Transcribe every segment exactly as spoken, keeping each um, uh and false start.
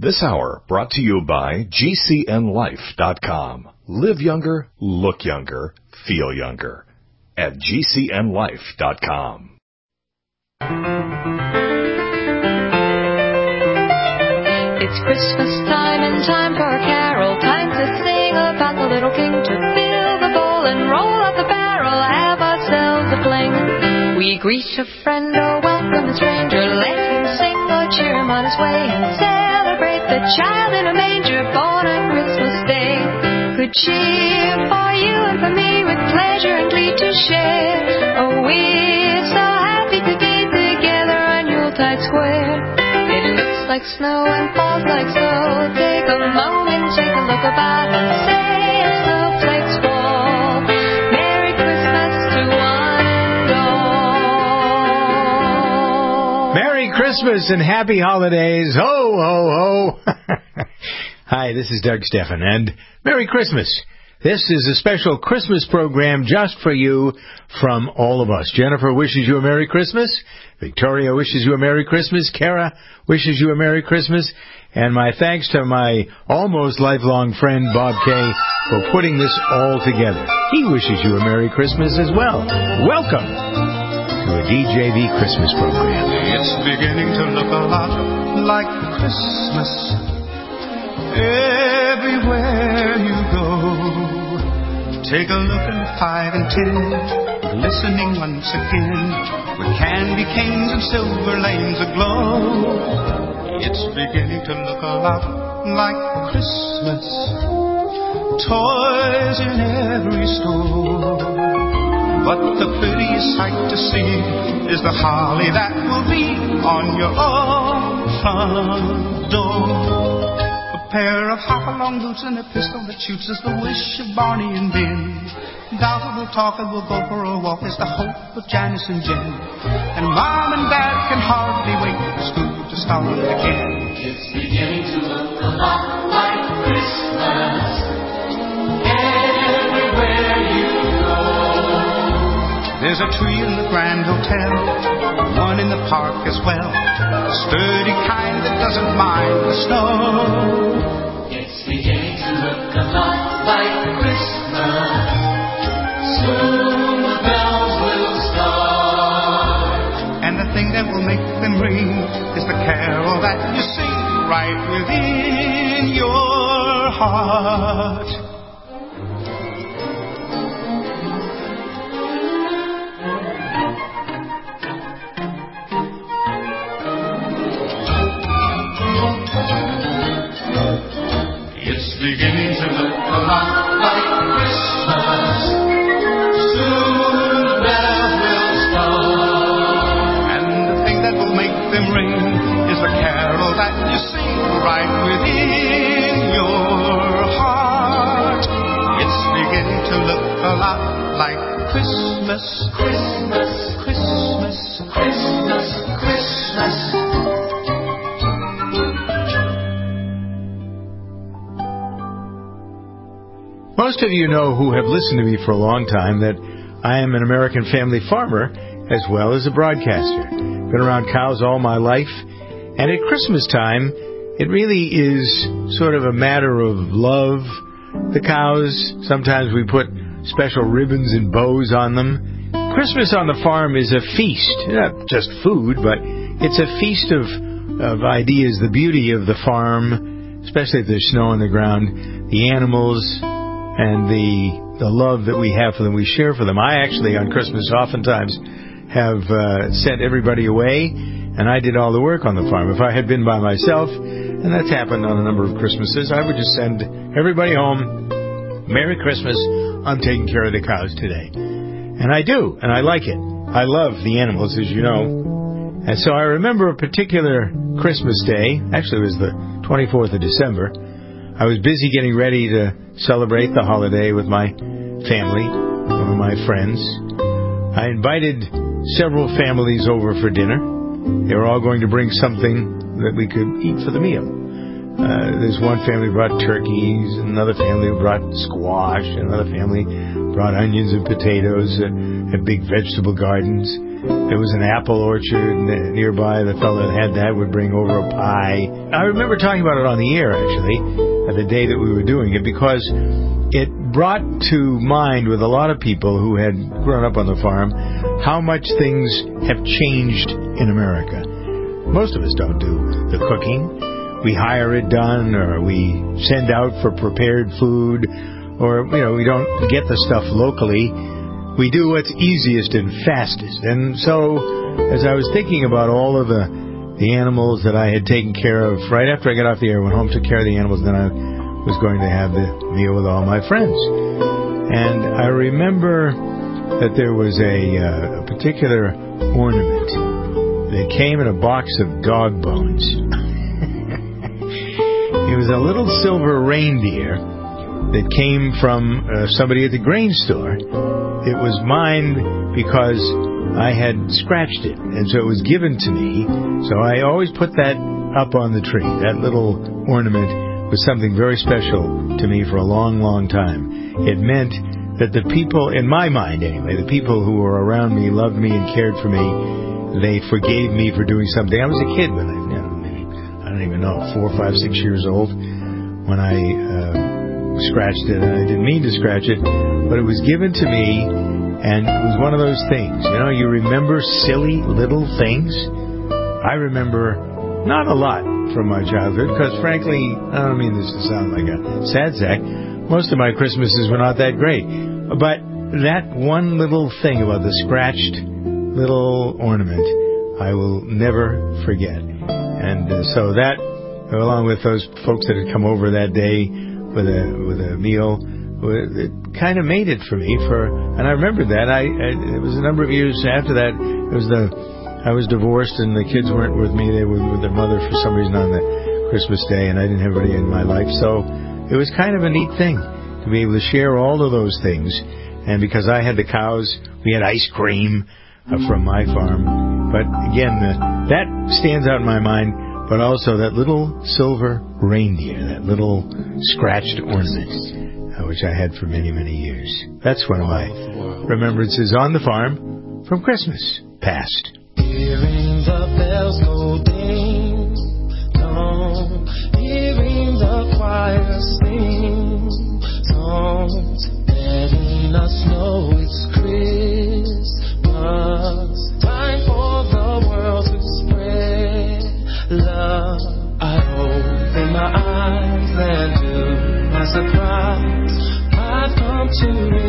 This hour brought to you by G C N life dot com. Live younger, look younger, feel younger. At G C N life dot com. It's Christmas time and time for a carol. Time to sing about the little king, to fill the bowl and roll up the barrel, have ourselves a fling. We greet a friend or welcome a stranger, let him sing or cheer him on his way, and celebrate the child in a manger born on Christmas Day. Good cheer for you and for me, with pleasure and glee to share. Oh, we're so happy to be together on Yuletide Square. It looks like snow and falls like snow. Take a moment, take a look about, say as snowflakes fall. Merry Christmas to one and all. Merry Christmas and happy holidays. Ho, ho, ho. Hi, this is Doug Steffen, and Merry Christmas. This is a special Christmas program just for you from all of us. Jennifer wishes you a Merry Christmas. Victoria wishes you a Merry Christmas. Kara wishes you a Merry Christmas. And my thanks to my almost lifelong friend, Bob Kay, for putting this all together. He wishes you a Merry Christmas as well. Welcome to a D J V Christmas program. It's beginning to look a lot like Christmas everywhere you go. Take a look at five and ten, glistening once again, with candy canes and silver lanes aglow. It's beginning to look a lot like Christmas, toys in every store. But the prettiest sight to see is the holly that will be on your own front door. Pair of hop-along boots and a pistol that shoots is the wish of Barney and Ben. Dolly will talk and we'll go for a walk is the hope of Janice and Jen. And Mom and Dad can hardly wait for school to start again. It's beginning to look a lot like Christmas everywhere you go. There's a tree in the Grand Hotel, one in the park as well, a sturdy kind that doesn't mind the snow. It's beginning to look a lot like Christmas. Soon the bells will start. And the thing that will make them ring is the carol that you sing right within your heart. Beginning to look a lot like Christmas. Soon the bells will start. And the thing that will make them ring is the carol that you sing right within your heart. It's beginning to look a lot like Christmas. Christmas, Christmas, Christmas, Christmas. Most of you know who have listened to me for a long time that I am an American family farmer as well as a broadcaster. Been around cows all my life, and at Christmas time, it really is sort of a matter of love. The cows, sometimes we put special ribbons and bows on them. Christmas on the farm is a feast, not just food, but it's a feast of, of ideas, the beauty of the farm, especially if there's snow on the ground, the animals, and the the love that we have for them, we share for them. I actually, on Christmas, oftentimes have uh, sent everybody away, and I did all the work on the farm. If I had been by myself, and that's happened on a number of Christmases, I would just send everybody home, Merry Christmas, I'm taking care of the cows today. And I do, and I like it. I love the animals, as you know. And so I remember a particular Christmas day, actually it was the twenty-fourth of December, I was busy getting ready to celebrate the holiday with my family, one of my friends. I invited several families over for dinner. They were all going to bring something that we could eat for the meal. Uh, there's one family brought turkeys, another family brought squash, another family brought onions and potatoes, uh, had big vegetable gardens. there was an apple orchard nearby. The fellow that had that would bring over a pie. I remember talking about it on the air, actually, the day that we were doing it, because it brought to mind with a lot of people who had grown up on the farm how much things have changed in America. Most of us don't do the cooking. We hire it done, or we send out for prepared food, or, you know, we don't get the stuff locally. We do what's easiest and fastest. And so, as I was thinking about all of the the animals that I had taken care of, right after I got off the air, went home, took care of the animals, then I was going to have the meal with all my friends. And I remember that there was a, uh, a particular ornament that came in a box of dog bones. It was a little silver reindeer that came from uh, somebody at the grain store. It was mine because I had scratched it, and so it was given to me. So I always put that up on the tree. That little ornament was something very special to me for a long, long time. It meant that the people, in my mind anyway, the people who were around me loved me and cared for me. They forgave me for doing something. I was a kid when I, you know, maybe, I don't even know, four, five, six years old when I uh, scratched it, and I didn't mean to scratch it, but it was given to me, and it was one of those things. You know, you remember silly little things. I remember not a lot from my childhood, because frankly, I don't mean this to sound like a sad sack, most of my Christmases were not that great. But that one little thing about the scratched little ornament, I will never forget. And uh, so that, along with those folks that had come over that day with a with a meal, it kind of made it for me. For and I remembered that. I, I it was a number of years after that. It was the I was divorced, and the kids weren't with me. They were with their mother for some reason on the Christmas day, and I didn't have anybody in my life. So it was kind of a neat thing to be able to share all of those things. And because I had the cows, we had ice cream uh, from my farm. But again, the, that stands out in my mind. But also that little silver reindeer, that little scratched ornament, uh, which I had for many, many years. That's one of my remembrances on the farm from Christmas past. Hearing the bells go ding dong, hearing the choir sing songs, letting us know it's Christmas, time for the world to spread love. I open my eyes and to my surprise, I've come to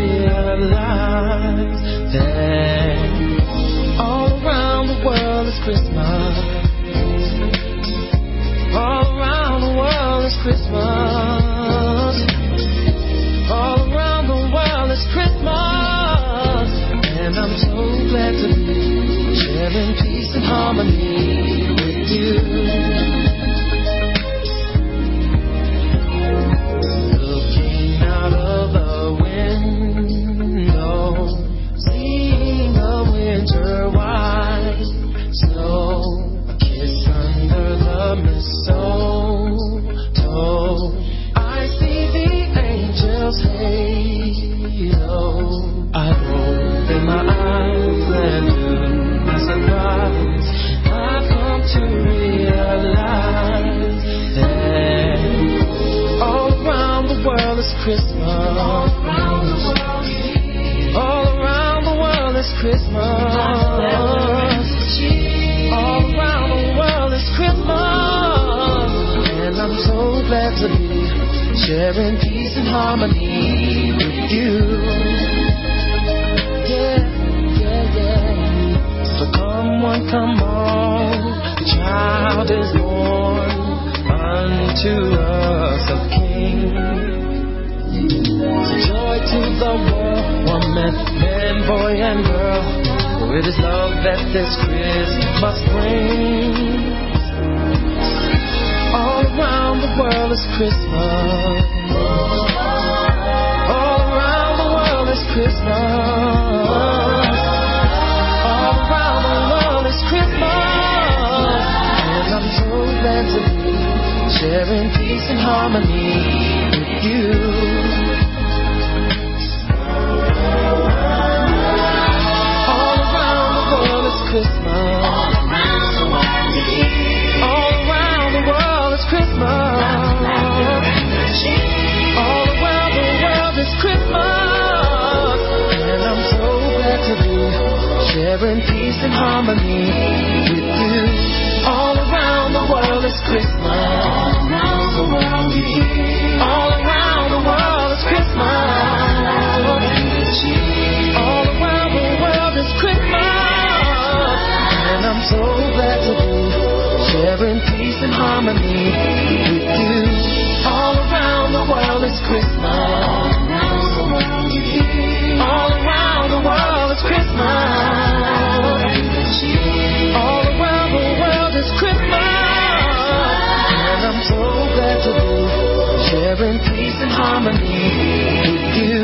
realize that all around the world is Christmas. All around the world is Christmas. All around the world is Christmas. And I'm so glad to be sharing peace and harmony with you. Looking out of the window, seeing the winter white snow, a kiss under the mistletoe. I see the angels' halo. I open my eyes and to my surprise, I've come to realize that all around the world is Christmas. All around the world, all around the world is Christmas. All around the world is Christmas. And I'm so glad to be sharing peace and harmony with you. Yeah, yeah, yeah. So come on, come on, the child is born unto us a king. So joy to the world, one man, man, boy and girl, for it is love that this Christmas brings. All around the world is Christmas. All around the world is Christmas. All around the world is Christmas. And I'm so glad to be sharing peace and harmony with you. All around the world is sharing peace and harmony with you. All around the world is Christmas. All around the world we hear. All around the world is Christmas. All around the world is Christmas. And I'm so glad to be sharing peace and harmony with you. All around the world is Christmas. All around the world we hear. All around the world is Christmas. All around the world is Christmas. And I'm so glad to be sharing peace and harmony with you.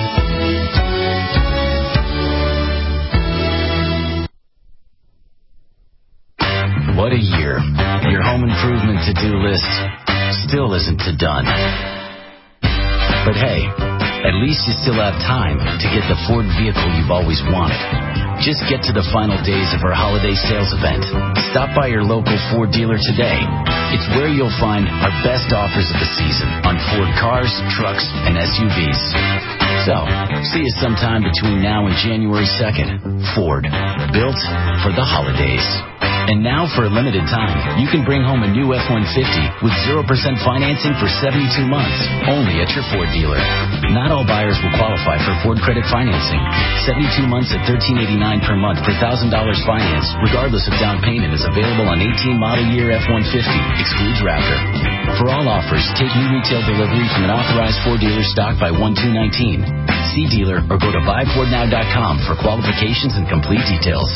What a year. Your home improvement to-do list still isn't done. But hey, at least you still have time to get the Ford vehicle you've always wanted. Just get to the final days of our holiday sales event. Stop by your local Ford dealer today. It's where you'll find our best offers of the season on Ford cars, trucks, and S U Vs. So, see you sometime between now and January second. Ford, built for the holidays. And now, for a limited time, you can bring home a new F one fifty with zero percent financing for seventy-two months, only at your Ford dealer. Not all buyers will qualify for Ford credit financing. seventy-two months at thirteen eighty-nine per month for one thousand dollars finance, regardless of down payment, is available on eighteen model year F one fifty, excludes Raptor. For all offers, take new retail delivery from an authorized Ford dealer stock by one two nineteen. See dealer or go to buy ford now dot com for qualifications and complete details.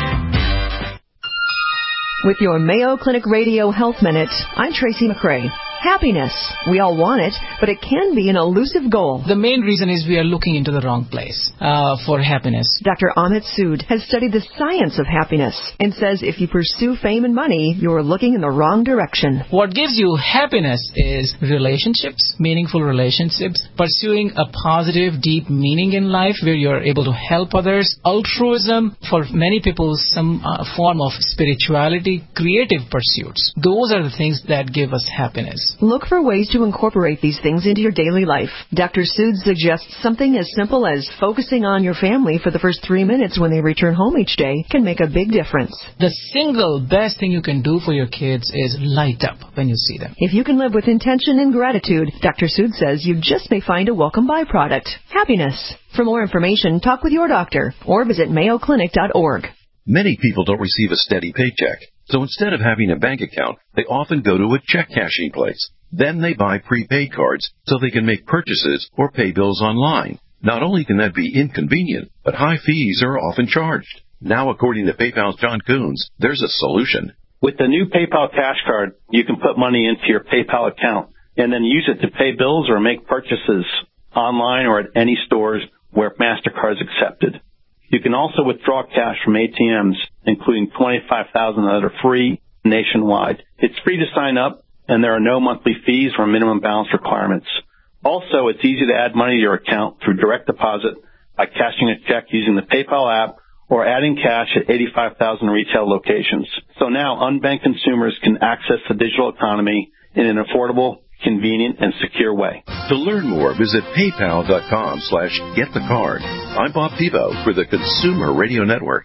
With your Mayo Clinic Radio Health Minute, I'm Tracy McCray. Happiness. We all want it, but it can be an elusive goal. The main reason is we are looking into the wrong place uh, for happiness. Doctor Amit Sood has studied the science of happiness and says if you pursue fame and money, you're looking in the wrong direction. What gives you happiness is relationships, meaningful relationships, pursuing a positive, deep meaning in life where you're able to help others, altruism, for many people, some uh, form of spirituality, creative pursuits. Those are the things that give us happiness. Look for ways to incorporate these things into your daily life. Doctor Sood suggests something as simple as focusing on your family for the first three minutes when they return home each day can make a big difference. The single best thing you can do for your kids is light up when you see them. If you can live with intention and gratitude, Doctor Sood says you just may find a welcome byproduct, happiness. For more information, talk with your doctor or visit mayo clinic dot org. Many people don't receive a steady paycheck. So instead of having a bank account, they often go to a check cashing place. Then they buy prepaid cards so they can make purchases or pay bills online. Not only can that be inconvenient, but high fees are often charged. Now, according to PayPal's John Coons, there's a solution. With the new PayPal Cash Card, you can put money into your PayPal account and then use it to pay bills or make purchases online or at any stores where MasterCard is accepted. You can also withdraw cash from A T Ms, including twenty-five thousand that are free nationwide. It's free to sign up, and there are no monthly fees or minimum balance requirements. Also, it's easy to add money to your account through direct deposit by cashing a check using the PayPal app or adding cash at eighty-five thousand retail locations. So now unbanked consumers can access the digital economy in an affordable, convenient, and secure way. To learn more, visit paypal.com slash get the card. I'm Bob Thibault for the Consumer Radio Network.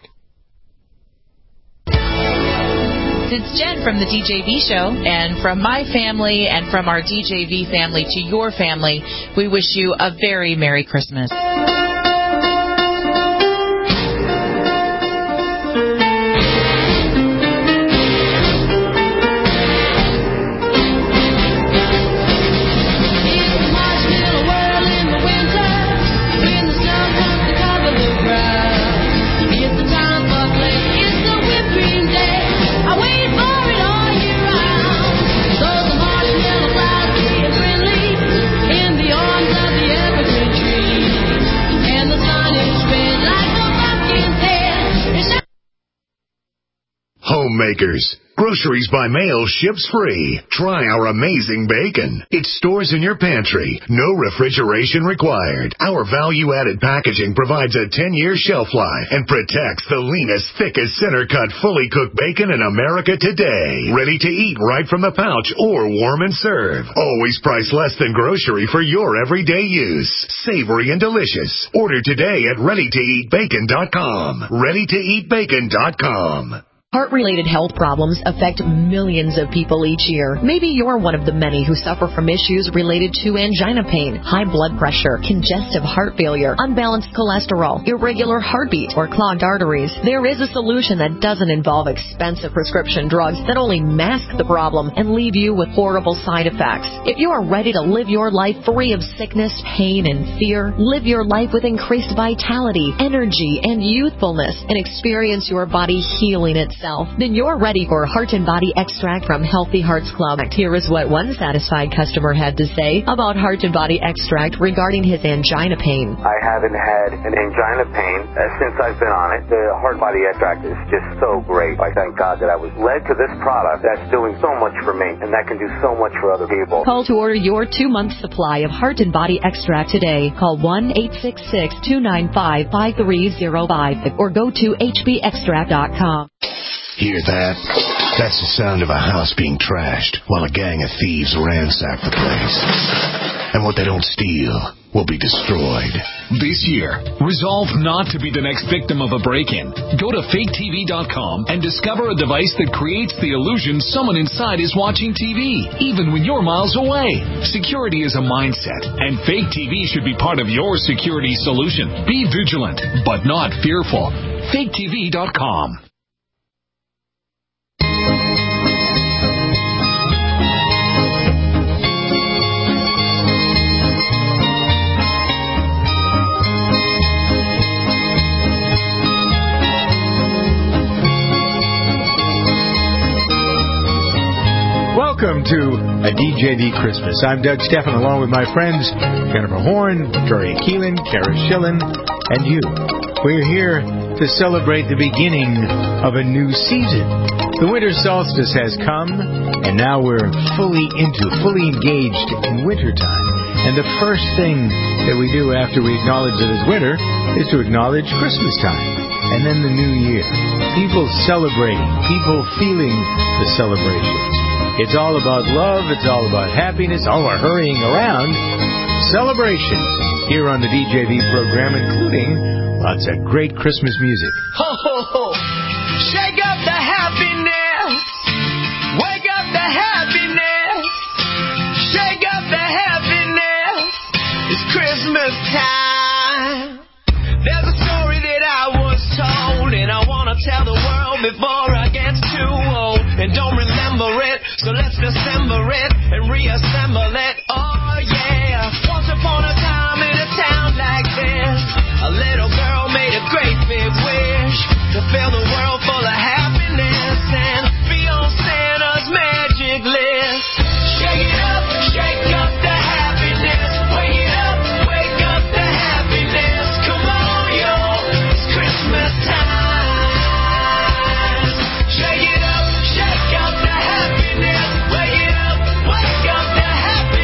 It's Jen from the D J V Show, and from my family and from our D J V family to your family, we wish you a very Merry Christmas. Homemakers, Groceries by mail ships free. Try our amazing bacon. It stores in your pantry. No refrigeration required. Our value-added packaging provides a ten-year shelf life and protects the leanest, thickest, center-cut, fully cooked bacon in America today. Ready to eat right from the pouch or warm and serve. Always priced less than grocery for your everyday use. Savory and delicious. Order today at ready to eat bacon dot com. ready to eat bacon dot com. Heart-related health problems affect millions of people each year. Maybe you're one of the many who suffer from issues related to angina pain, high blood pressure, congestive heart failure, unbalanced cholesterol, irregular heartbeat, or clogged arteries. There is a solution that doesn't involve expensive prescription drugs that only mask the problem and leave you with horrible side effects. If you are ready to live your life free of sickness, pain, and fear, live your life with increased vitality, energy, and youthfulness, and experience your body healing itself, then you're ready for Heart and Body Extract from Healthy Hearts Club. Here is what one satisfied customer had to say about Heart and Body Extract regarding his angina pain. I haven't had an angina pain uh, since I've been on it. The Heart and Body Extract is just so great. I thank God that I was led to this product that's doing so much for me and that can do so much for other people. Call to order your two-month supply of Heart and Body Extract today. Call one eight six six, two nine five, five three zero five or go to h b extract dot com. Hear that? That's the sound of a house being trashed while a gang of thieves ransack the place. And what they don't steal will be destroyed. This year, resolve not to be the next victim of a break-in. Go to fake T V dot com and discover a device that creates the illusion someone inside is watching T V, even when you're miles away. Security is a mindset, and Fake T V should be part of your security solution. Be vigilant, but not fearful. fake T V dot com. Welcome to a D J V Christmas. I'm Doug Steffen, along with my friends Jennifer Horn, Victoria Keelan, Kara Schillen, and you. We're here to celebrate the beginning of a new season. The winter solstice has come, and now we're fully into, fully engaged in wintertime. And the first thing that we do after we acknowledge that it's winter is to acknowledge Christmas time. And then the new year. People celebrating, people feeling the celebrations. It's all about love. It's all about happiness. All we're hurrying around. Celebrations here on the D J V program, including lots of great Christmas music. Ho, ho, ho. Shake up the happiness. Wake up the happiness. Shake up the happiness. It's Christmas time. There's a story that I was told, and I want to tell the world before I get too old. And don't remember it, so let's dissemble it and reassemble it. Oh yeah, once upon a time in a town like this, a little girl made a great big wish to fill the world full of happiness and be on Santa's magic list. Shake it up, shake up the happiness. Wake it up, wake up the happiness. Come on, yo, it's Christmas time. Shake it up, shake up the happiness. Wake it up, wake up the happiness.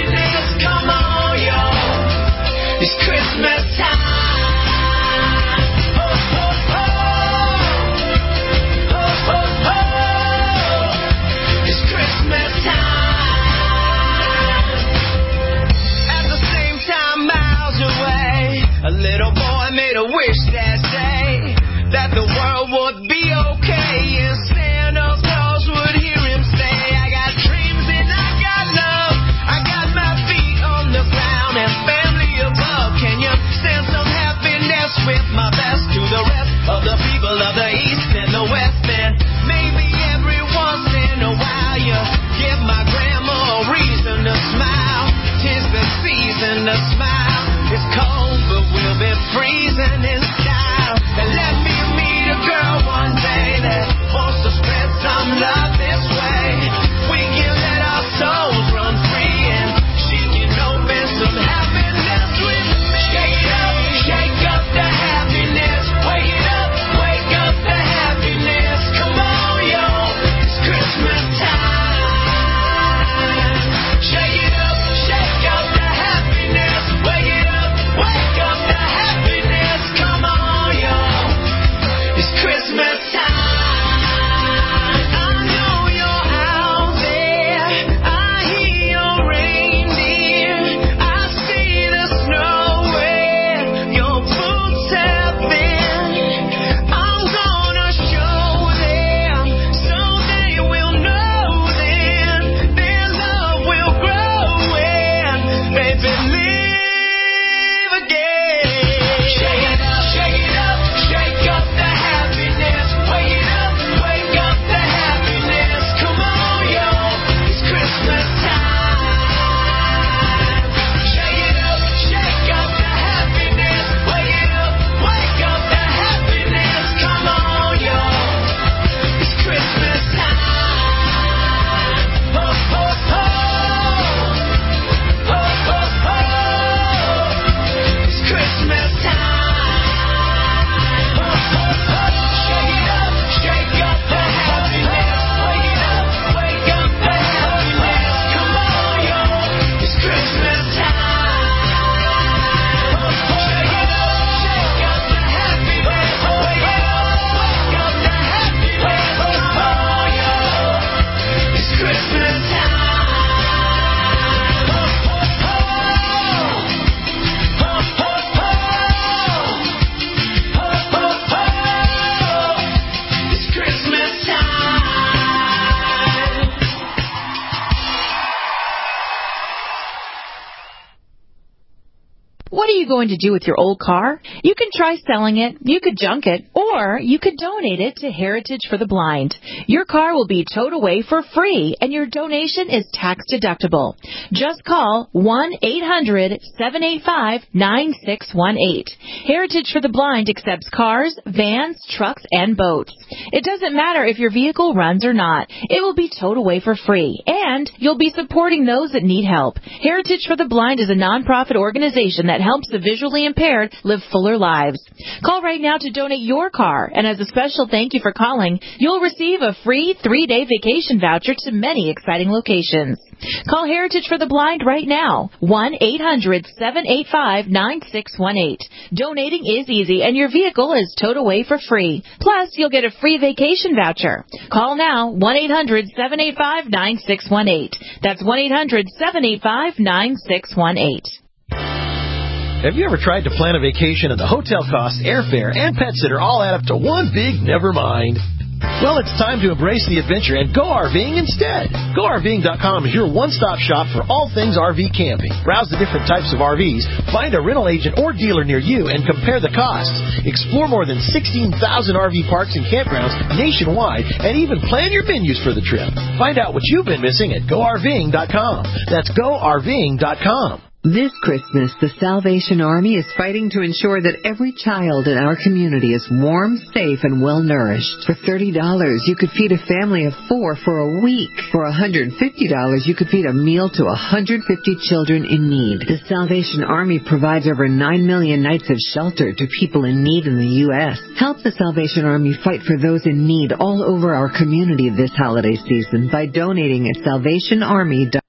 What are you going to do with your old car? You can try selling it, you could junk it, or you could donate it to Heritage for the Blind. Your car will be towed away for free, and your donation is tax deductible. Just call one eight hundred seven eight five nine six one eight. Heritage for the Blind accepts cars, vans, trucks, and boats. It doesn't matter if your vehicle runs or not. It will be towed away for free, and you'll be supporting those that need help. Heritage for the Blind is a nonprofit organization that helps the visually impaired live fuller lives. Call right now to donate your car, and as a special thank you for calling, you'll receive a free three-day vacation voucher to many exciting locations. Call Heritage for the Blind right now, one eight hundred seven eight five nine six one eight. Donating is easy, and your vehicle is towed away for free. Plus, you'll get a free vacation voucher. Call now, one eight hundred seven eight five nine six one eight. That's one eight hundred seven eight five nine six one eight. Have you ever tried to plan a vacation and the hotel costs, airfare, and pet sitter all add up to one big never mind? Well, it's time to embrace the adventure and go RVing instead. Go R V ing dot com is your one-stop shop for all things R V camping. Browse the different types of R Vs, find a rental agent or dealer near you, and compare the costs. Explore more than sixteen thousand R V parks and campgrounds nationwide, and even plan your menus for the trip. Find out what you've been missing at Go R V ing dot com. That's Go R V ing dot com. This Christmas, the Salvation Army is fighting to ensure that every child in our community is warm, safe, and well-nourished. For thirty dollars, you could feed a family of four for a week. For one hundred fifty dollars, you could feed a meal to one hundred fifty children in need. The Salvation Army provides over nine million nights of shelter to people in need in the U S Help the Salvation Army fight for those in need all over our community this holiday season by donating at salvation army dot com.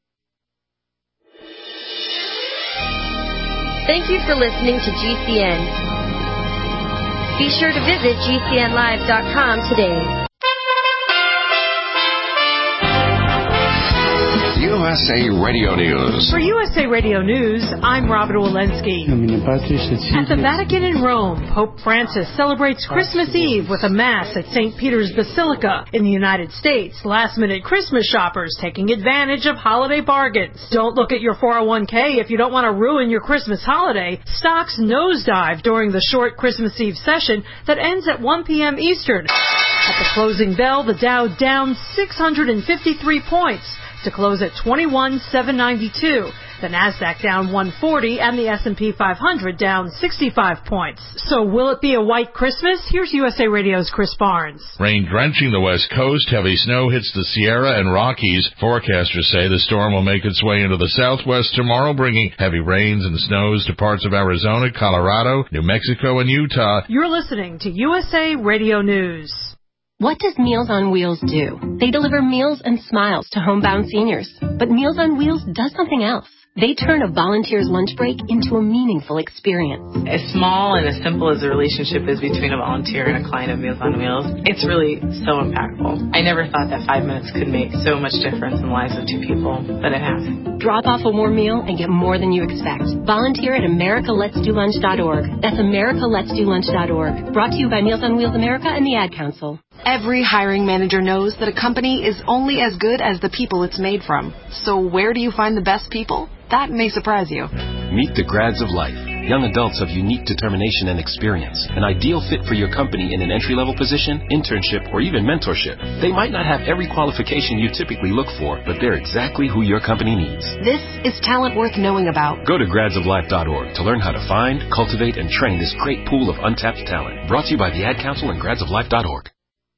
Thank you for listening to G C N. Be sure to visit G C N live dot com today. U S A Radio News. For U S A Radio News, I'm Robert Walensky. At the Vatican in Rome, Pope Francis celebrates Christmas Eve with a Mass at Saint Peter's Basilica. In the United States, last-minute Christmas shoppers taking advantage of holiday bargains. Don't look at your four oh one k if you don't want to ruin your Christmas holiday. Stocks nosedive during the short Christmas Eve session that ends at one p.m. Eastern. At the closing bell, the Dow down six hundred fifty-three points to close at twenty-one thousand seven hundred ninety-two. The Nasdaq down one hundred forty and the S and P five hundred down sixty-five points. So will it be a white Christmas? Here's U S A Radio's Chris Barnes. Rain drenching the west coast. Heavy snow hits the Sierra and Rockies. Forecasters say the storm will make its way into the southwest tomorrow, bringing heavy rains and snows to parts of Arizona, Colorado, New Mexico, and Utah. You're listening to U S A Radio News. What does Meals on Wheels do? They deliver meals and smiles to homebound seniors. But Meals on Wheels does something else. They turn a volunteer's lunch break into a meaningful experience. As small and as simple as the relationship is between a volunteer and a client of Meals on Wheels, it's really so impactful. I never thought that five minutes could make so much difference in the lives of two people, but it has. Drop off a warm meal and get more than you expect. Volunteer at America Let's Do Lunch dot org. That's America Let's Do Lunch dot org. Brought to you by Meals on Wheels America and the Ad Council. Every hiring manager knows that a company is only as good as the people it's made from. So where do you find the best people? That may surprise you. Meet the grads of life. Young adults of unique determination and experience. An ideal fit for your company in an entry-level position, internship, or even mentorship. They might not have every qualification you typically look for, but they're exactly who your company needs. This is talent worth knowing about. Go to grads of life dot org to learn how to find, cultivate, and train this great pool of untapped talent. Brought to you by the Ad Council and grads of life dot org.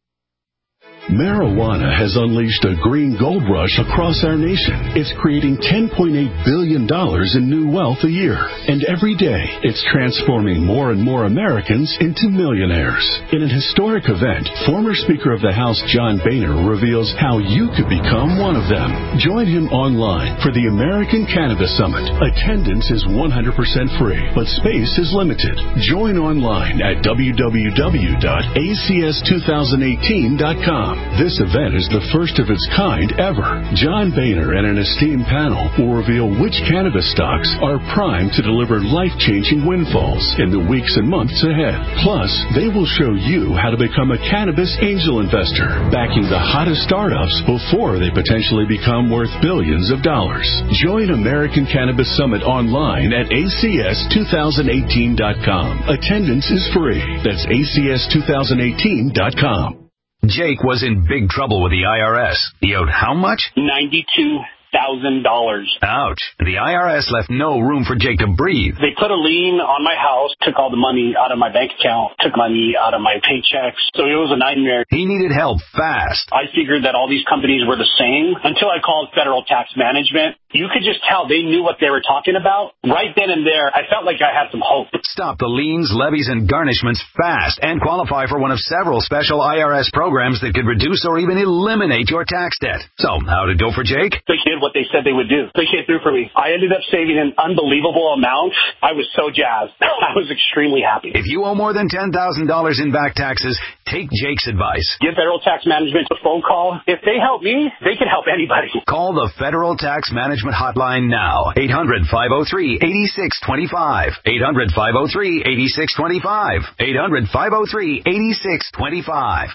Marijuana has unleashed a green gold rush across our nation. It's creating ten point eight billion dollars in new wealth a year. And every day, it's transforming more and more Americans into millionaires. In an historic event, former Speaker of the House John Boehner reveals how you could become one of them. Join him online for the American Cannabis Summit. Attendance is one hundred percent free, but space is limited. Join online at w w w dot a c s two thousand eighteen dot com. com. This event is the first of its kind ever. John Boehner and an esteemed panel will reveal which cannabis stocks are primed to deliver life-changing windfalls in the weeks and months ahead. Plus, they will show you how to become a cannabis angel investor, backing the hottest startups before they potentially become worth billions of dollars. Join American Cannabis Summit online at A C S twenty eighteen dot com. Attendance is free. That's A C S twenty eighteen dot com. Jake was in big trouble with the I R S. He owed how much? ninety-two thousand dollars. Ouch. The I R S left no room for Jake to breathe. They put a lien on my house, took all the money out of my bank account, took money out of my paychecks. So it was a nightmare. He needed help fast. I figured that all these companies were the same until I called Federal Tax Management. You could just tell they knew what they were talking about. Right then and there, I felt like I had some hope. Stop the liens, levies, and garnishments fast and qualify for one of several special I R S programs that could reduce or even eliminate your tax debt. So, how'd it go for Jake? They did what they said they would do. They came through for me. I ended up saving an unbelievable amount. I was so jazzed. I was extremely happy. If you owe more than ten thousand dollars in back taxes, take Jake's advice. Give Federal Tax Management a phone call. If they help me, they can help anybody. Call the Federal Tax Management Hotline now. eight hundred, five oh three, eight six two five. eight hundred, five oh three, eight six two five. eight hundred, five oh three, eight six two five.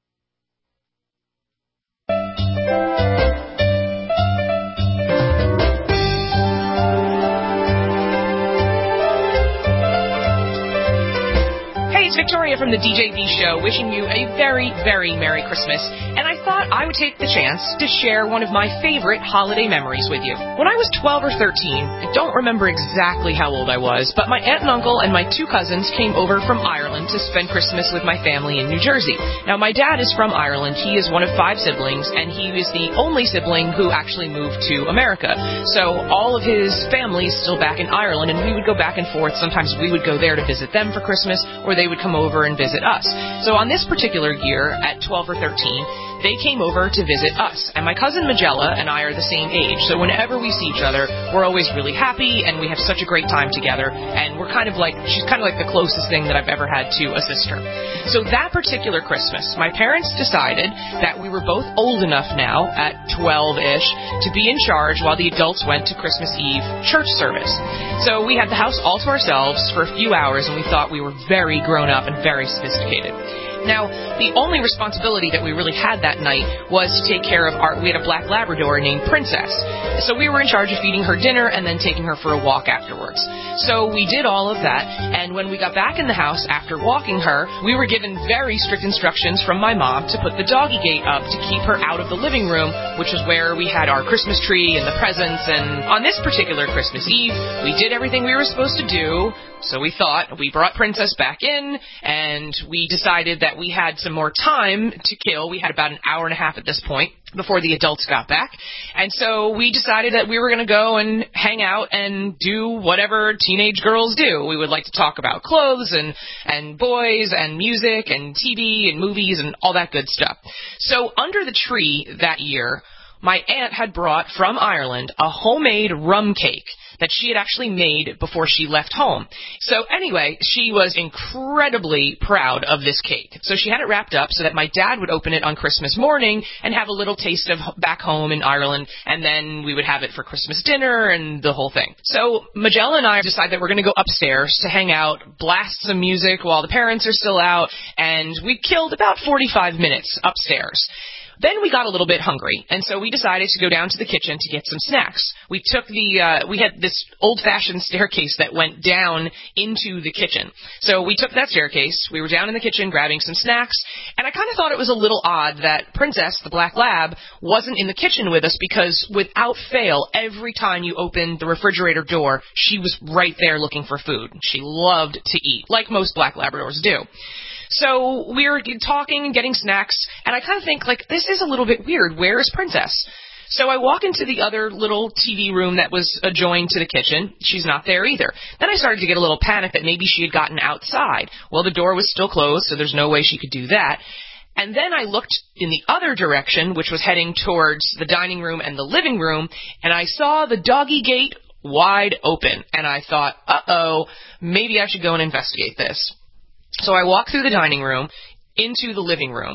It's Victoria from the D J V Show, wishing you a very, very Merry Christmas. And I thought I would take the chance to share one of my favorite holiday memories with you. When I was twelve or thirteen, I don't remember exactly how old I was, but my aunt and uncle and my two cousins came over from Ireland to spend Christmas with my family in New Jersey. Now, my dad is from Ireland. He is one of five siblings, and he was the only sibling who actually moved to America. So all of his family is still back in Ireland, and we would go back and forth. Sometimes we would go there to visit them for Christmas, or they would come over and visit us. So on this particular year, at twelve or thirteen, they came over to visit us. And my cousin Magella and I are the same age, so whenever we see each other, we're always really happy, and we have such a great time together, and we're kind of like, she's kind of like the closest thing that I've ever had to a sister. So that particular Christmas, my parents decided that we were both old enough now, at twelve-ish, to be in charge while the adults went to Christmas Eve church service. So we had the house all to ourselves for a few hours, and we thought we were very grown up and very sophisticated. Now, the only responsibility that we really had that night was to take care of our, we had a black Labrador named Princess. So we were in charge of feeding her dinner and then taking her for a walk afterwards. So we did all of that, and when we got back in the house after walking her, we were given very strict instructions from my mom to put the doggy gate up to keep her out of the living room, which was where we had our Christmas tree and the presents. And on this particular Christmas Eve, we did everything we were supposed to do. So we thought, we brought Princess back in, and we decided that we had some more time to kill. We had about an hour and a half at this point before the adults got back. And so we decided that we were going to go and hang out and do whatever teenage girls do. We would like to talk about clothes and, and boys and music and T V and movies and all that good stuff. So under the tree that year, my aunt had brought from Ireland a homemade rum cake that she had actually made before she left home. So anyway, she was incredibly proud of this cake. So she had it wrapped up so that my dad would open it on Christmas morning and have a little taste of back home in Ireland, and then we would have it for Christmas dinner and the whole thing. So Magella and I decided that we're going to go upstairs to hang out, blast some music while the parents are still out, and we killed about forty-five minutes upstairs. Then we got a little bit hungry, and so we decided to go down to the kitchen to get some snacks. We took the, uh, we had this old-fashioned staircase that went down into the kitchen. So we took that staircase, we were down in the kitchen grabbing some snacks, and I kind of thought it was a little odd that Princess, the black lab, wasn't in the kitchen with us, because without fail, every time you opened the refrigerator door, she was right there looking for food. She loved to eat, like most black Labradors do. So we were talking and getting snacks, and I kind of think, like, this is a little bit weird. Where is Princess? So I walk into the other little T V room that was adjoined to the kitchen. She's not there either. Then I started to get a little panic that maybe she had gotten outside. Well, the door was still closed, so there's no way she could do that. And then I looked in the other direction, which was heading towards the dining room and the living room, and I saw the doggy gate wide open. And I thought, uh-oh, maybe I should go and investigate this. So I walked through the dining room into the living room.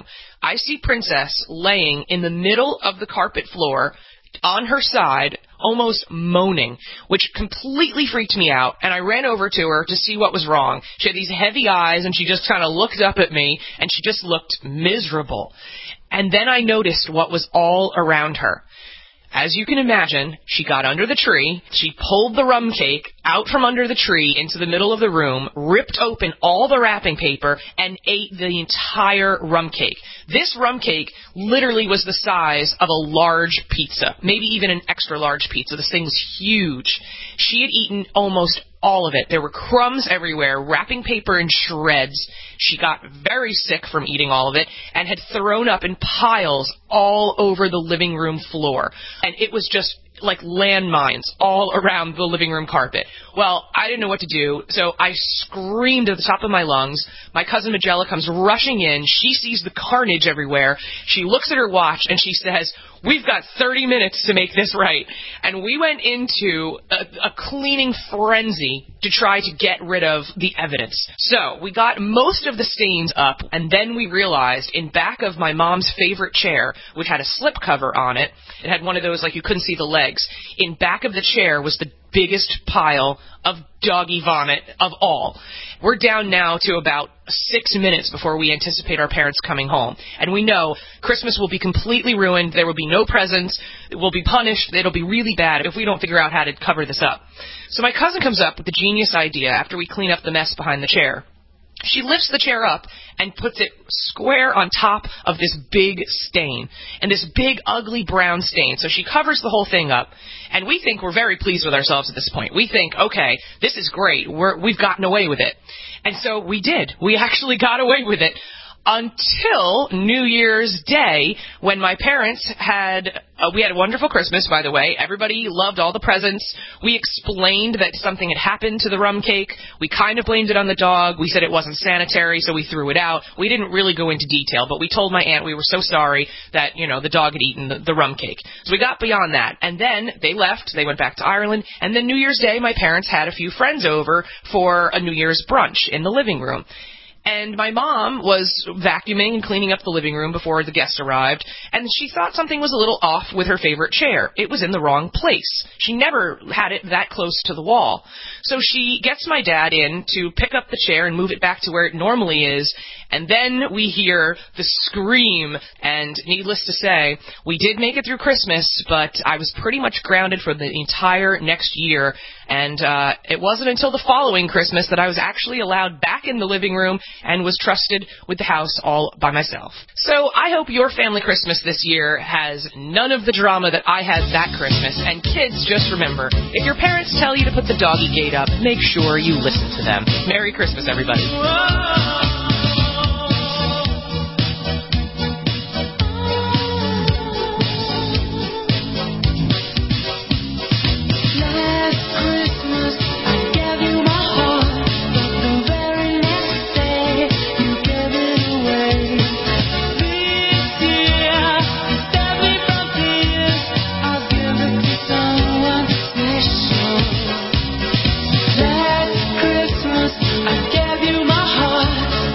I see Princess laying in the middle of the carpet floor on her side, almost moaning, which completely freaked me out, and I ran over to her to see what was wrong. She had these heavy eyes, and she just kind of looked up at me, and she just looked miserable. And then I noticed what was all around her. As you can imagine, she got under the tree, she pulled the rum cake out from under the tree into the middle of the room, ripped open all the wrapping paper, and ate the entire rum cake. This rum cake literally was the size of a large pizza, maybe even an extra large pizza. This thing was huge. She had eaten almost all of it. There were crumbs everywhere, wrapping paper in shreds. She got very sick from eating all of it and had thrown up in piles all over the living room floor. And it was just like landmines all around the living room carpet. Well, I didn't know what to do, so I screamed at the top of my lungs. My cousin Magella comes rushing in. She sees the carnage everywhere. She looks at her watch and she says, "We've got thirty minutes to make this right." And we went into a, a cleaning frenzy to try to get rid of the evidence. So we got most of the stains up, and then we realized in back of my mom's favorite chair, which had a slip cover on it, it had one of those like you couldn't see the legs, in back of the chair was the biggest pile of doggy vomit of all. We're down now to about six minutes before we anticipate our parents coming home. And we know Christmas will be completely ruined. There will be no presents. We'll be punished. It'll be really bad if we don't figure out how to cover this up. So my cousin comes up with the genius idea after we clean up the mess behind the chair. She lifts the chair up and puts it square on top of this big stain, and this big, ugly brown stain. So she covers the whole thing up, and we think we're very pleased with ourselves at this point. We think, okay, this is great. We're, we've gotten away with it. And so we did. We actually got away with it until New Year's Day, when my parents had, uh, we had a wonderful Christmas, by the way. Everybody loved all the presents. We explained that something had happened to the rum cake. We kind of blamed it on the dog. We said it wasn't sanitary, so we threw it out. We didn't really go into detail, but we told my aunt we were so sorry that, you know, the dog had eaten the, the rum cake. So we got beyond that. And then they left. They went back to Ireland. And then New Year's Day, my parents had a few friends over for a New Year's brunch in the living room. And my mom was vacuuming and cleaning up the living room before the guests arrived, and she thought something was a little off with her favorite chair. It was in the wrong place. She never had it that close to the wall. So she gets my dad in to pick up the chair and move it back to where it normally is, and then we hear the scream, and needless to say, we did make it through Christmas, but I was pretty much grounded for the entire next year, and uh, it wasn't until the following Christmas that I was actually allowed back in the living room and was trusted with the house all by myself. So I hope your family Christmas this year has none of the drama that I had that Christmas. And kids, just remember, if your parents tell you to put the doggy gate up, make sure you listen to them. Merry Christmas, everybody. Whoa. Last Christmas, I gave you my heart.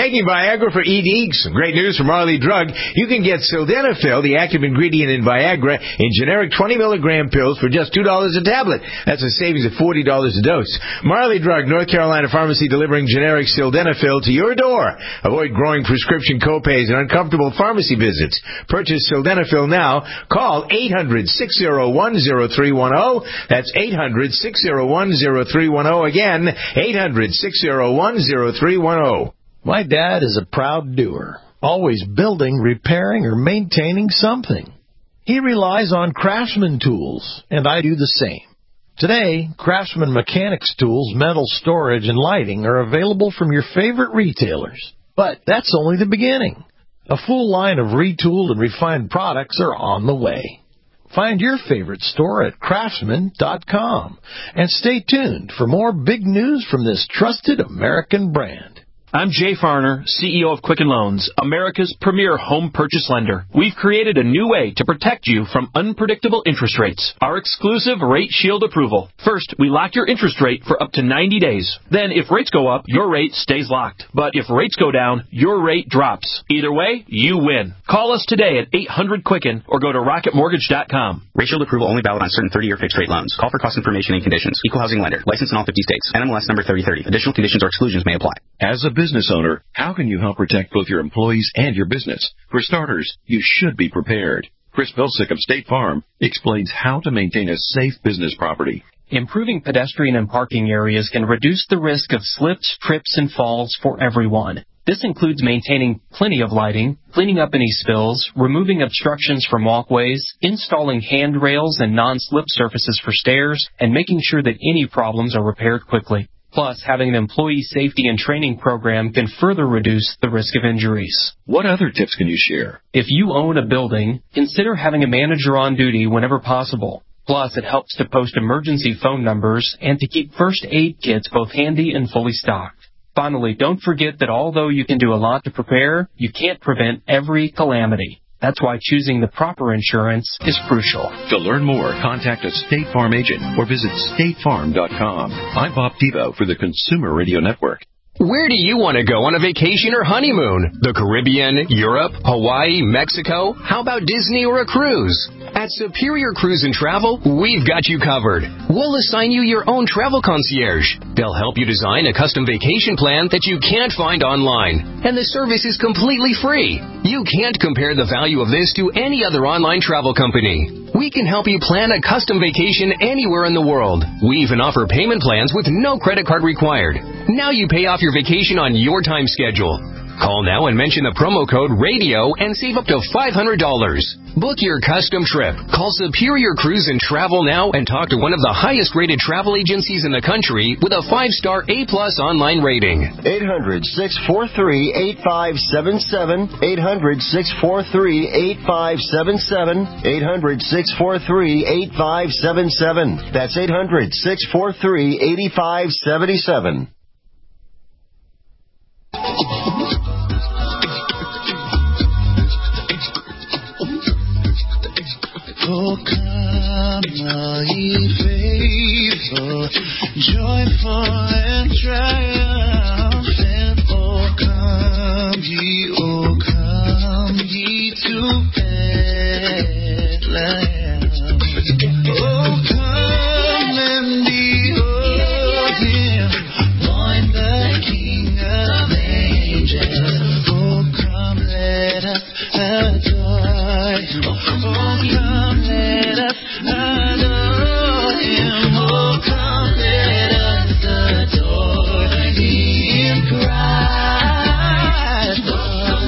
Taking Viagra for E D. Some great news from Marley Drug. You can get Sildenafil, the active ingredient in Viagra, in generic twenty milligram pills for just two dollars a tablet. That's a savings of forty dollars a dose. Marley Drug, North Carolina pharmacy delivering generic Sildenafil to your door. Avoid growing prescription copays and uncomfortable pharmacy visits. Purchase Sildenafil now. Call eight hundred, six oh one, oh three one oh. That's eight hundred, six oh one, oh three one oh. Again, eight hundred, six oh one, oh three one oh. My dad is a proud doer, always building, repairing, or maintaining something. He relies on Craftsman tools, and I do the same. Today, Craftsman mechanics tools, metal storage, and lighting are available from your favorite retailers. But that's only the beginning. A full line of retooled and refined products are on the way. Find your favorite store at craftsman dot com. And stay tuned for more big news from this trusted American brand. I'm Jay Farner, C E O of Quicken Loans, America's premier home purchase lender. We've created a new way to protect you from unpredictable interest rates. Our exclusive Rate Shield approval. First, we lock your interest rate for up to ninety days. Then, if rates go up, your rate stays locked. But if rates go down, your rate drops. Either way, you win. Call us today at eight hundred Quicken or go to rocket mortgage dot com. Rate Shield approval only valid on certain thirty-year fixed-rate loans. Call for cost information and conditions. Equal housing lender. Licensed in all fifty states. N M L S number thirty thirty. Additional conditions or exclusions may apply. As a business owner, how can you help protect both your employees and your business? For starters, you should be prepared. Chris Vilsick of State Farm explains how to maintain a safe business property. Improving pedestrian and parking areas can reduce the risk of slips, trips, and falls for everyone. This includes maintaining plenty of lighting, cleaning up any spills, removing obstructions from walkways, installing handrails and non-slip surfaces for stairs, and making sure that any problems are repaired quickly. Plus, having an employee safety and training program can further reduce the risk of injuries. What other tips can you share? If you own a building, consider having a manager on duty whenever possible. Plus, it helps to post emergency phone numbers and to keep first aid kits both handy and fully stocked. Finally, don't forget that although you can do a lot to prepare, you can't prevent every calamity. That's why choosing the proper insurance is crucial. To learn more, contact a State Farm agent or visit state farm dot com. I'm Bob Devo for the Consumer Radio Network. Where do you want to go on a vacation or honeymoon? The Caribbean, Europe, Hawaii, Mexico? How about Disney or a cruise? At Superior Cruise and Travel, we've got you covered. We'll assign you your own travel concierge. They'll help you design a custom vacation plan that you can't find online. And the service is completely free. You can't compare the value of this to any other online travel company. We can help you plan a custom vacation anywhere in the world. We even offer payment plans with no credit card required. Now you pay off your vacation on your time schedule. Call now and mention the promo code RADIO and save up to five hundred dollars. Book your custom trip. Call Superior Cruise and Travel now and talk to one of the highest-rated travel agencies in the country with a five-star A-plus online rating. eight hundred, six four three, eight five seven seven. eight hundred, six four three, eight five seven seven. eight hundred, six four three, eight five seven seven. That's eight hundred, six four three, eight five seven seven. Oh, come, all ye faithful, joyful and triumphant. Oh, come ye, oh, come ye to Bethlehem. Oh, come and behold him, born the King of angels. Oh, come, let us adore him. Oh, come, let us adore him. Oh, come, let us adore him. Christ, oh,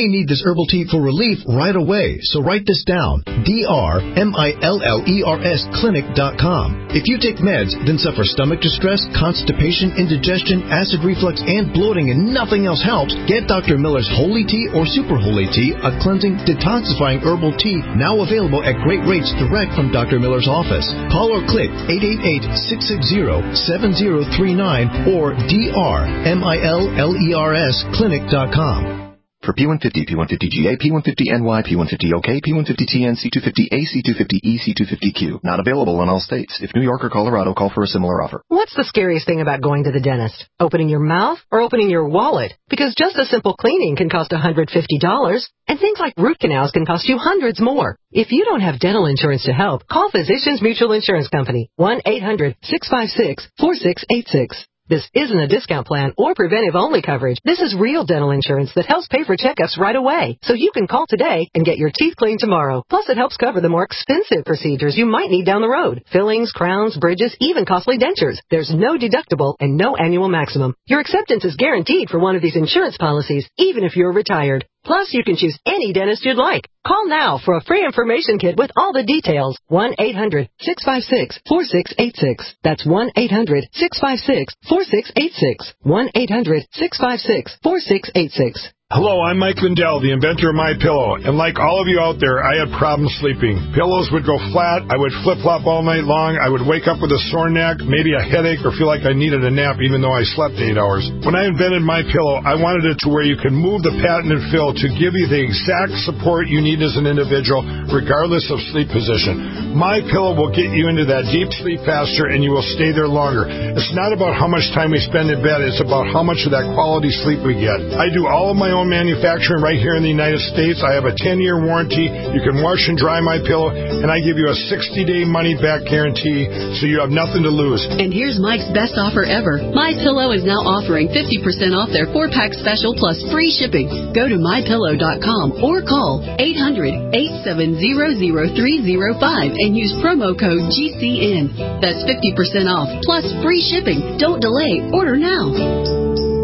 may need this herbal tea for relief right away, so write this down. D R M I L L E R S clinic dot com. If you take meds, then suffer stomach distress, constipation, indigestion, acid reflux, and bloating, and nothing else helps, get Doctor Miller's Holy Tea or Super Holy Tea, a cleansing, detoxifying herbal tea, now available at great rates direct from Doctor Miller's office. Call or click eight eight eight, six six zero, seven zero three nine or D R M I L L E R S clinic dot com. For P one fifty, P one fifty G A, P one fifty N Y, P one fifty O K, P one fifty T N, C two fifty A, C two fifty E, C two fifty Q. Not available in all states. If New York or Colorado, call for a similar offer. What's the scariest thing about going to the dentist? Opening your mouth or opening your wallet? Because just a simple cleaning can cost one hundred fifty dollars, and things like root canals can cost you hundreds more. If you don't have dental insurance to help, call Physicians Mutual Insurance Company, one eight hundred, six five six, four six eight six. This isn't a discount plan or preventive-only coverage. This is real dental insurance that helps pay for checkups right away. So you can call today and get your teeth cleaned tomorrow. Plus, it helps cover the more expensive procedures you might need down the road. Fillings, crowns, bridges, even costly dentures. There's no deductible and no annual maximum. Your acceptance is guaranteed for one of these insurance policies, even if you're retired. Plus, you can choose any dentist you'd like. Call now for a free information kit with all the details. one eight hundred, six five six, four six eight six. That's one eight hundred, six five six, four six eight six. one eight hundred, six five six, four six eight six. Hello, I'm Mike Lindell, the inventor of MyPillow, and like all of you out there, I had problems sleeping. Pillows would go flat, I would flip-flop all night long, I would wake up with a sore neck, maybe a headache, or feel like I needed a nap even though I slept eight hours. When I invented MyPillow, I wanted it to where you can move the patented fill to give you the exact support you need as an individual, regardless of sleep position. MyPillow will get you into that deep sleep faster, and you will stay there longer. It's not about how much time we spend in bed, it's about how much of that quality sleep we get. I do all of my own manufacturing right here in the United States. I have a ten-year warranty. You can wash and dry my pillow, and I give you a sixty-day money-back guarantee, so you have nothing to lose. And here's Mike's best offer ever. MyPillow is now offering fifty percent off their four-pack special plus free shipping. Go to my pillow dot com or call eight hundred, eight seven zero, zero three zero five and use promo code G C N. That's fifty percent off plus free shipping. Don't delay. Order now.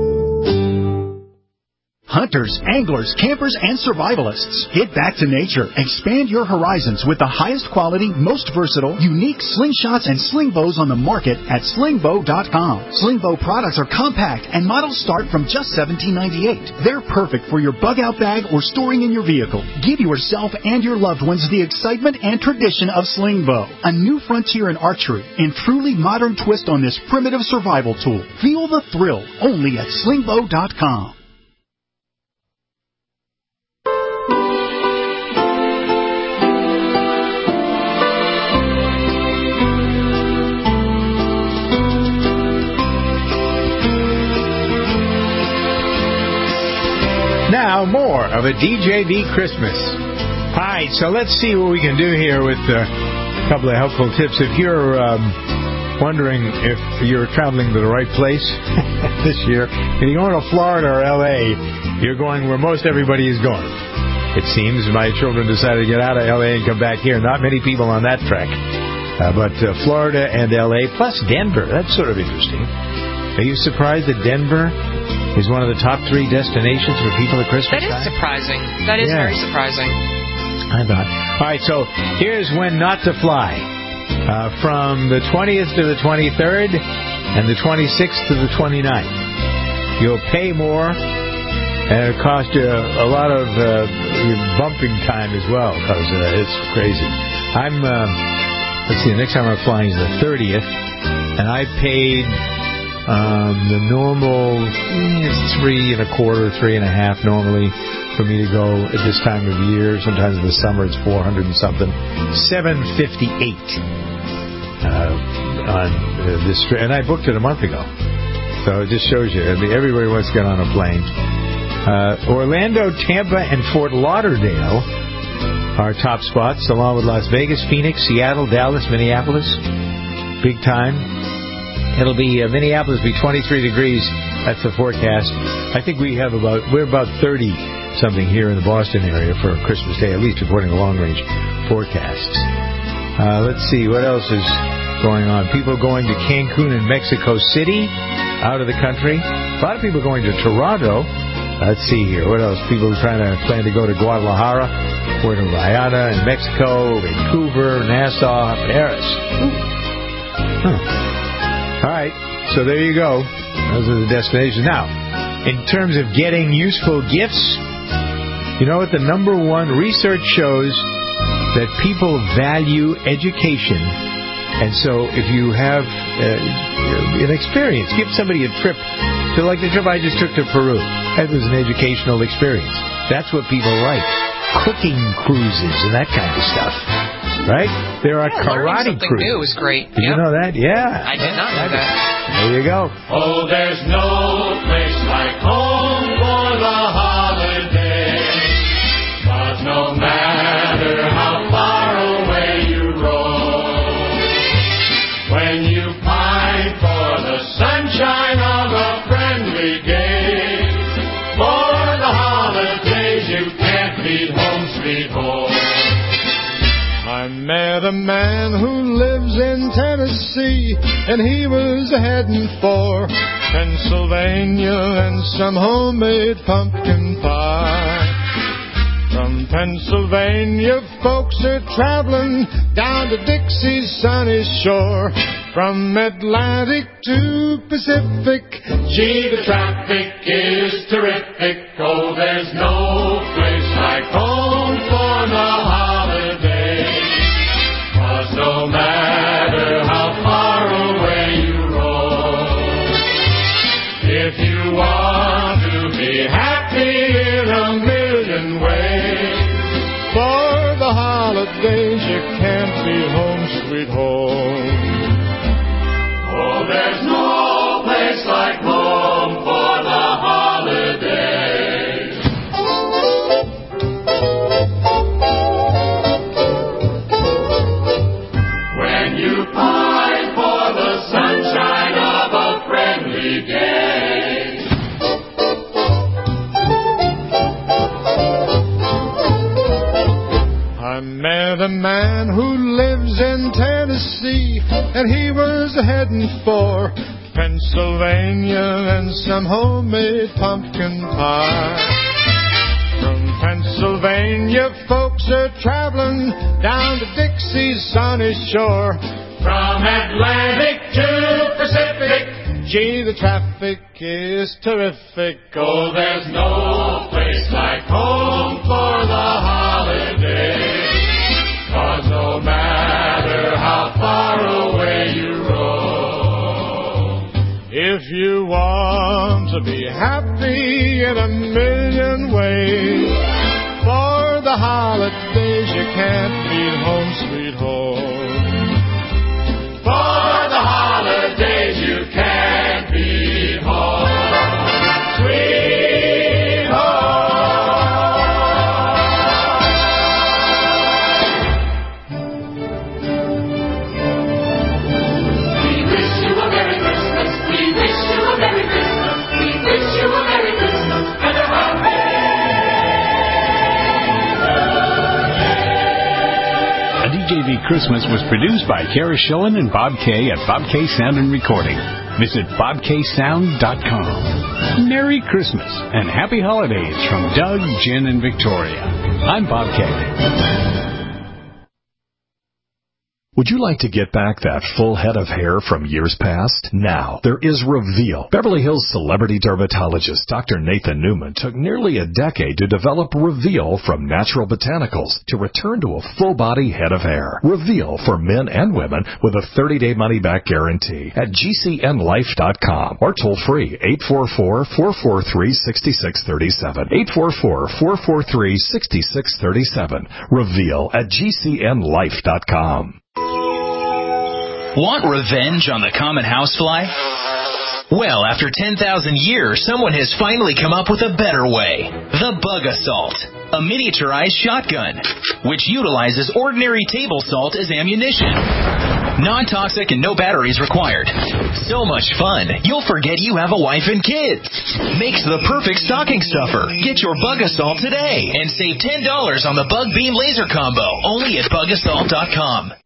Hunters, anglers, campers, and survivalists. Get back to nature. Expand your horizons with the highest quality, most versatile, unique slingshots and sling bows on the market at sling bow dot com. Sling bow products are compact and models start from just seventeen ninety-eight. They're perfect for your bug-out bag or storing in your vehicle. Give yourself and your loved ones the excitement and tradition of sling bow. A new frontier in archery and truly modern twist on this primitive survival tool. Feel the thrill only at sling bow dot com. Now, more of a D J V Christmas. All right, so let's see what we can do here with a couple of helpful tips. If you're um, wondering if you're traveling to the right place this year, if you're going to Florida or L A, you're going where most everybody is going. It seems my children decided to get out of L A and come back here. Not many people on that trek. Uh, but uh, Florida and L A, plus Denver. That's sort of interesting. Are you surprised that Denver is one of the top three destinations for people at Christmas time? That is time? surprising. That is yeah. very surprising. I thought. All right, so here's when not to fly. Uh, from the twentieth to the twenty-third and the twenty-sixth to the twenty-ninth. You'll pay more, and it'll cost you a, a lot of uh, bumping time as well, because uh, it's crazy. I'm, uh, let's see, the next time I'm flying is the thirtieth, and I paid... Um, the normal is three and a quarter, three and a half normally for me to go at this time of year. Sometimes in the summer it's four hundred and something. Seven fifty eight uh, on uh, this trip, and I booked it a month ago. So it just shows you. I mean, everybody wants to get on a plane. Uh, Orlando, Tampa, and Fort Lauderdale are top spots, along with Las Vegas, Phoenix, Seattle, Dallas, Minneapolis. Big time. It'll be, uh, Minneapolis will be twenty-three degrees. That's the forecast. I think we have about, we're about thirty-something here in the Boston area for Christmas Day, at least according to long-range forecasts. Uh, let's see, what else is going on? People going to Cancun and Mexico City, out of the country. A lot of people going to Toronto. Let's see here. What else? People trying to plan to go to Guadalajara, Puerto Vallarta, in Mexico, Vancouver, Nassau, Paris. Huh. All right. So there you go. Those are the destinations. Now, in terms of getting useful gifts, you know what? The number one research shows that people value education. And so if you have uh, an experience, give somebody a trip. So like the trip I just took to Peru. That was an educational experience. That's what people like. Cooking cruises and that kind of stuff. Right? There are yeah, karate something cruises. New is great. Did yep. you know that? Yeah. I did not know that. There you go. Oh, there's no place like home for the holidays. But no matter how far away you roam, when you pine for the sunshine of a friendly day, for the holidays you can't beat home sweet home. I met a man who lives in Tennessee, and he was heading for Pennsylvania and some homemade pumpkin pie. From Pennsylvania, folks are traveling down to Dixie's sunny shore. From Atlantic to Pacific, gee, the traffic is terrific. Oh, there's no place like home for the holidays. 'Cause no matter how far away you roam, if you want to be happy in a million ways, for the holidays you can't be home sweet home. Oh, there's no place like home for the holidays. When you pine for the sunshine of a friendly day. I met a man who lives in Tennessee, and he was heading for Pennsylvania and some homemade pumpkin pie. From Pennsylvania, folks are traveling down to Dixie's sunny shore. From Atlantic to Pacific, gee, the traffic is terrific. Oh, there's no place like home for the holidays. 'Cause no matter how far away you roam, if you want to be happy in a million ways, for the holidays you can't beat home sweet home. For the holidays you can't beat home sweet home. D J V Christmas was produced by Kara Schillen and Bob K at Bob K Sound and Recording. Visit bob k sound dot com. Merry Christmas and Happy Holidays from Doug, Jen, and Victoria. I'm Bob K. Would you like to get back that full head of hair from years past? Now, there is Reveal. Beverly Hills celebrity dermatologist Doctor Nathan Newman took nearly a decade to develop Reveal from natural botanicals to return to a full-body head of hair. Reveal for men and women with a thirty-day money-back guarantee at G C N life dot com or toll-free eight four four, four four three, six six three seven. eight four four, four four three, six six three seven. Reveal at G C N life dot com. Want revenge on the common housefly? Well, after ten thousand years, someone has finally come up with a better way. The Bug Assault, a miniaturized shotgun, which utilizes ordinary table salt as ammunition. Non-toxic and no batteries required. So much fun, you'll forget you have a wife and kids. Makes the perfect stocking stuffer. Get your Bug Assault today and save ten dollars on the Bug Beam Laser Combo, only at bug assault dot com.